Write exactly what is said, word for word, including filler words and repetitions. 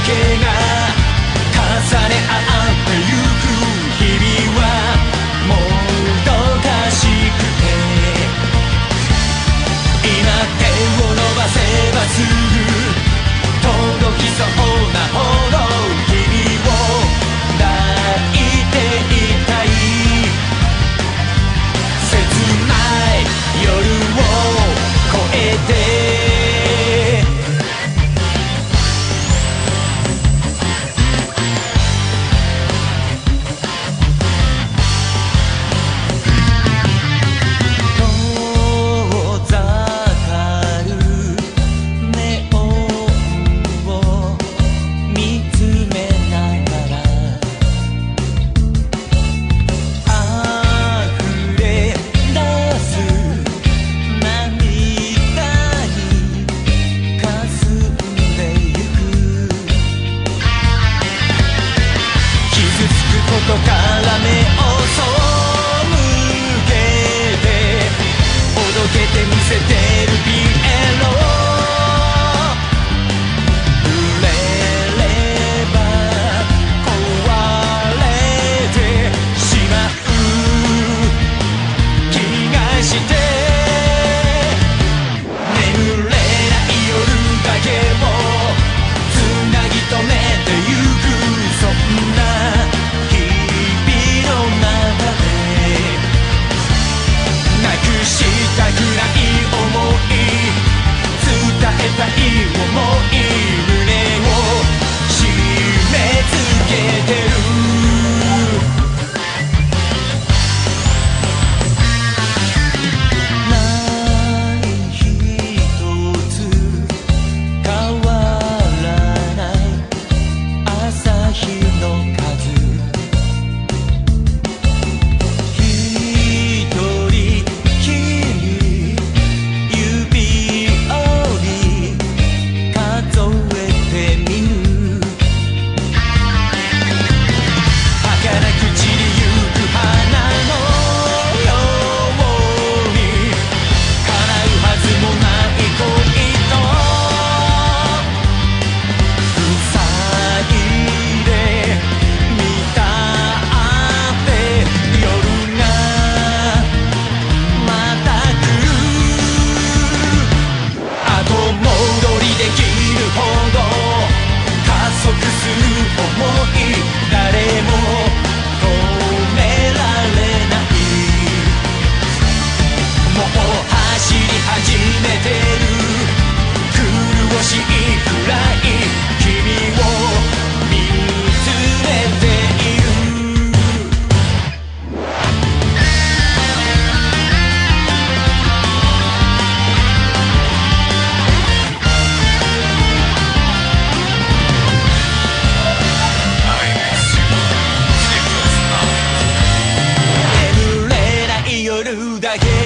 けが重ね合ってゆく日々はもどかしくて、今手を伸ばせばすぐ届きそうなほど君を抱いていたい。切ない夜を越えてから目を背けておどけて見せてるピエロ、触れれば壊れてしまう気がして、眠れない夜だけをつなぎ止めてゆく、そんなしたくない想い伝えたい想い、胸を締め付けてる。何一つ変わらない朝日の数、夜だけ